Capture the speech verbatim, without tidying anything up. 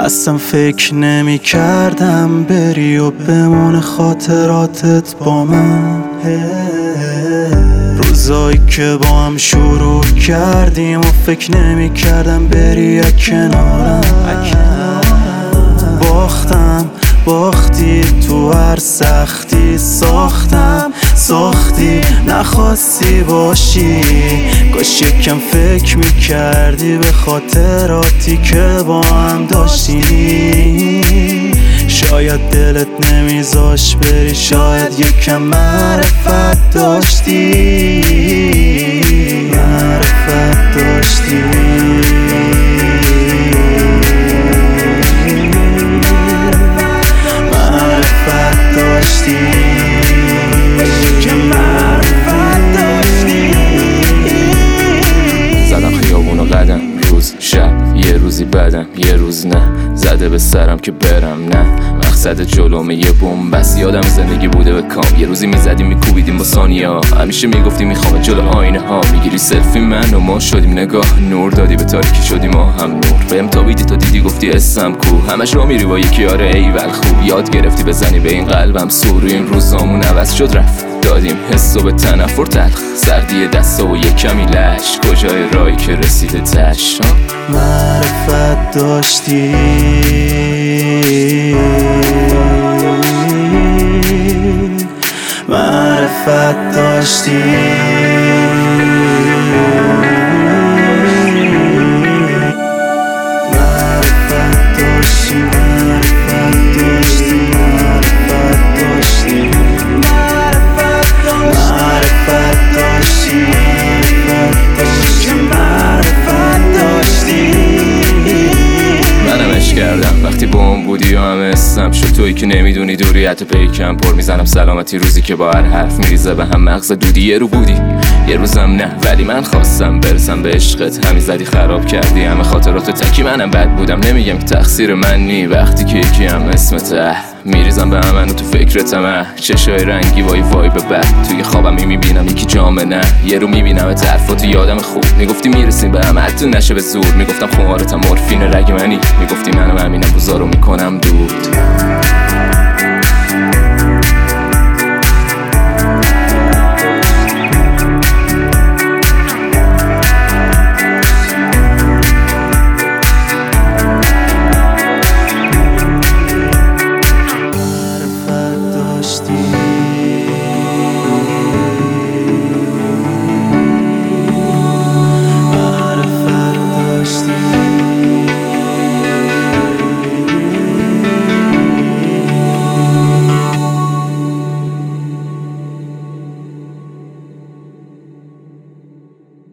اصلا فکر نمی کردم بری و بمونه خاطراتت با من. روزایی که با هم شروع کردیم و فکر نمی کردم بری از کنارم. باختم باختی تو هر سختی، ساختم ساختی نخواستی باشی. کاش یکم فکر میکردی به خاطراتی که با هم داشتیم. شاید دلت نمیذاش بری، شاید یکم معرفت داشتی، معرفت داشتی. زدم خیابونو قدم، روز شب یه روزی بدم یه روز نه. زده به سرم که برم نه، مقصد جلومه یه بومبست. یادم زندگی بوده به کام، یه روزی میزدیم میکوبیدیم با ثانیه ها. همیشه میگفتیم میخوام جلو آینه ها. میگیری سلفی من و ما شدیم نگاه، نور دادی به تاریکی شدیم ما هم نور. بهم تابیدی تا دیدی گفتی اسم کو، همش را میری با یکی آره ایول خوب. یاد گرفتی بزنی به این قلبم سور. این روزامون عوض شد رفت، دادیم حسو به تنفر تلخ. سردی دستا و یه کمی لش، کجای رایی که رسیده تش. معرفت داشتی، معرفت داشتی. وقتی با هم بودی و همه اسم شد تویی که نمیدونی دوری حتی پیکم پر میزنم سلامتی. روزی که با هر حرف میریزه به هم مغز دودی. یه رو بودی یه روزم نه، ولی من خواستم برسم به عشقت. همین زدی خراب کردی همه خاطرات تکی. منم بد بودم نمیگم که تقصیر من نی. وقتی که یکی هم اسمته میریزم به هم منو تو فکرتم. چشای رنگی وای وای به بد، توی خوابم میبینم یکی جامه نه. یه رو میبینم طرفاتو یادم خوب. میگفتی میرسیم به هم حتی نشه به زور. میگفتم خمارتم مورفین رگ منی، میگفتی منم همینم بزارو میکنم دود.